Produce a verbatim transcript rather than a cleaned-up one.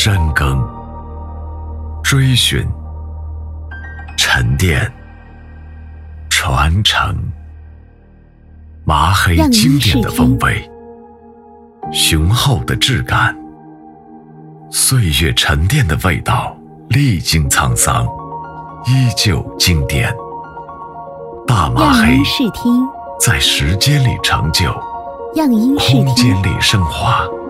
深耕、追寻、沉淀、传承，麻黑经典的风味，雄厚的质感，岁月沉淀的味道，历经沧桑，依旧经典。大麻黑让音视听， 在时间里成就， 让音视听， 空间里升华。